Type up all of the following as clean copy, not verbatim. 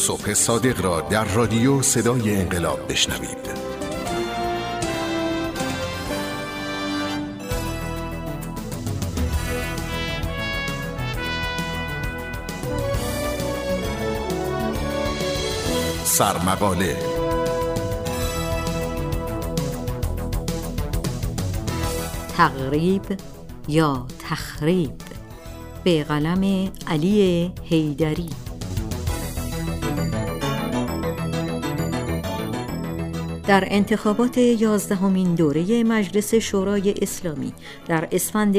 صبح صادق را در رادیو صدای انقلاب بشنوید. سرمقاله تقریب یا تخریب به قلم علی حیدری. در انتخابات 11مین دوره مجلس شورای اسلامی در اسفند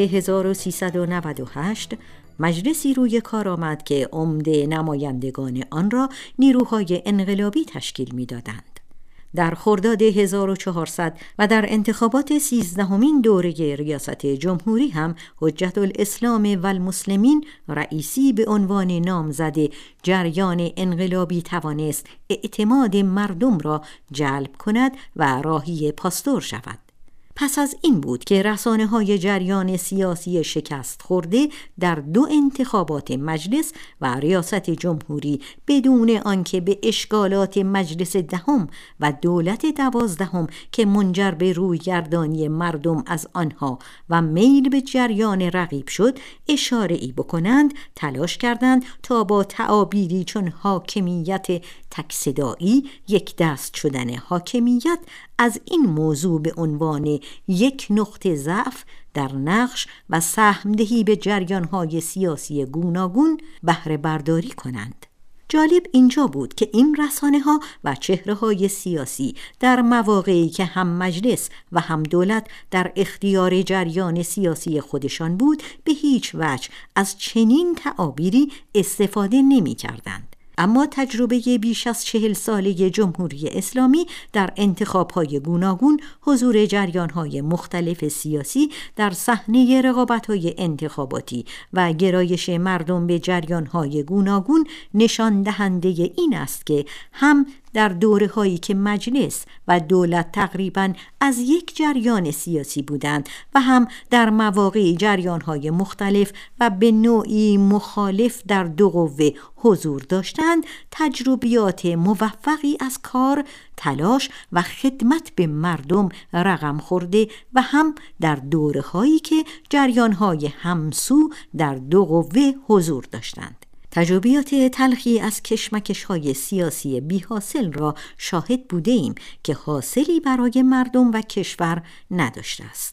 1398 مجلسی روی کار آمد که عمده نمایندگان آن را نیروهای انقلابی تشکیل می‌دادند. در خرداد 1400 و در انتخابات 13مین دوره ریاست جمهوری هم حجت الاسلام و المسلمین رئیسی به عنوان نامزد جریان انقلابی توانست اعتماد مردم را جلب کند و راهی پاستور شود. پس از این بود که رسانه‌های جریان سیاسی شکست خورده در دو انتخابات مجلس و ریاست جمهوری بدون آنکه به اشکالات مجلس دهم و دولت 12 که منجر به رویگردانی مردم از آنها و میل به جریان رقیب شد اشاره‌ای بکنند، تلاش کردند تا با تعابیری چون حاکمیت تک‌صدایی، یک دست شدن حاکمیت، از این موضوع به عنوان یک نقطه ضعف در نقش و سهمدهی به جریان‌های سیاسی گوناگون بهره برداری کنند. جالب اینجا بود که این رسانه‌ها و چهره‌های سیاسی در مواقعی که هم مجلس و هم دولت در اختیار جریان سیاسی خودشان بود به هیچ وجه از چنین تعابیری استفاده نمی‌کردند. اما تجربه بیش از 40 ساله جمهوری اسلامی در انتخاب‌های گوناگون، حضور جریان‌های مختلف سیاسی در صحنه رقابت‌های انتخاباتی و گرایش مردم به جریان‌های گوناگون نشان دهنده این است که هم در دوره‌هایی که مجلس و دولت تقریباً از یک جریان سیاسی بودند و هم در مواقع جریان‌های مختلف و به نوعی مخالف در دو قوه حضور داشتند، تجربیات موفقی از کار، تلاش و خدمت به مردم رقم خورده و هم در دوره‌هایی که جریان‌های همسو در دو قوه حضور داشتند. تجربیات تلخی از کشمکش‌های سیاسی بی‌حاصل را شاهد بوده ایم که حاصلی برای مردم و کشور نداشته است.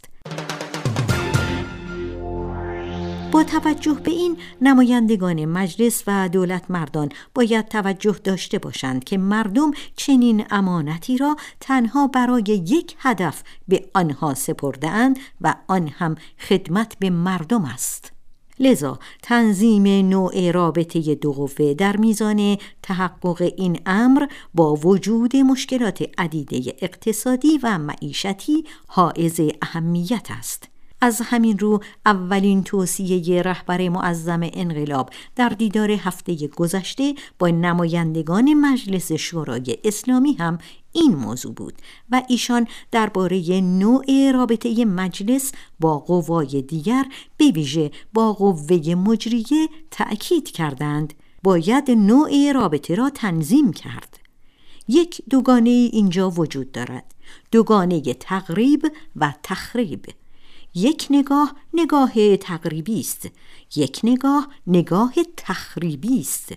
با توجه به این، نمایندگان مجلس و دولت مردان باید توجه داشته باشند که مردم چنین امانتی را تنها برای یک هدف به آنها سپرده‌اند و آن هم خدمت به مردم است. لذا تنظیم نوع رابطه دو قوه در میزان تحقق این امر با وجود مشکلات عدیده اقتصادی و معیشتی حائز اهمیت است. از همین رو اولین توصیه رهبر معظم انقلاب در دیدار هفته گذشته با نمایندگان مجلس شورای اسلامی هم این موضوع بود و ایشان درباره نوع رابطه مجلس با قوای دیگر، به ویژه با قوه مجریه، تأکید کردند باید نوع رابطه را تنظیم کرد. یک دوگانه اینجا وجود دارد، دوگانه تقریب و تخریب. یک نگاه تقریبی است، یک نگاه تخریبی است.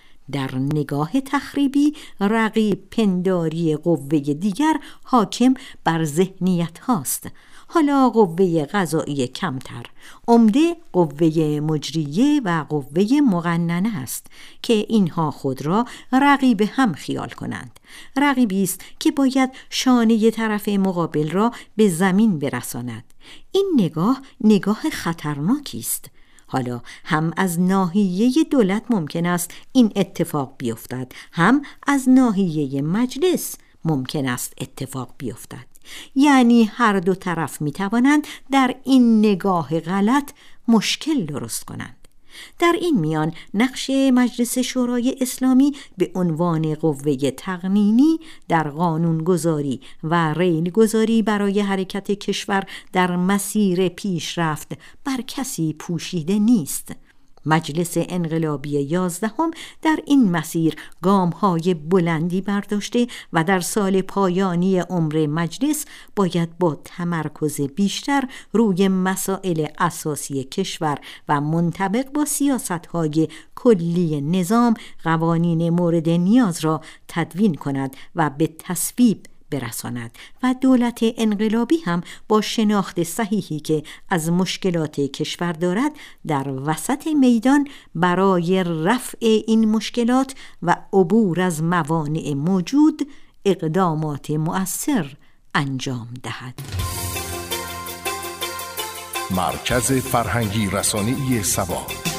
در نگاه تخریبی رقیب پنداری قوه دیگر حاکم بر ذهنیت هاست. حالا قوه قضایی کمتر، عمده قوه مجریه و قوه مقننه است که اینها خود را رقیب هم خیال کنند. رقیبی است که باید شانه طرف مقابل را به زمین برساند. این نگاه خطرناکی است. حالا هم از ناحیه دولت ممکن است این اتفاق بیفتد، هم از ناحیه مجلس ممکن است اتفاق بیفتد. یعنی هر دو طرف می توانند در این نگاه غلط مشکل درست کنند. در این میان نقش مجلس شورای اسلامی به عنوان قوه تقنینی در قانونگذاری و ریلگذاری برای حرکت کشور در مسیر پیشرفت بر کسی پوشیده نیست. مجلس انقلابی 11 در این مسیر گام‌های بلندی برداشته و در سال پایانی عمر مجلس باید با تمرکز بیشتر روی مسائل اساسی کشور و منطبق با سیاست‌های کلی نظام قوانین مورد نیاز را تدوین کند و به تصویب برساند و دولت انقلابی هم با شناخت صحیحی که از مشکلات کشور دارد در وسط میدان برای رفع این مشکلات و عبور از موانع موجود اقدامات مؤثر انجام دهد. مرکز فرهنگی رسانه‌ای سبا.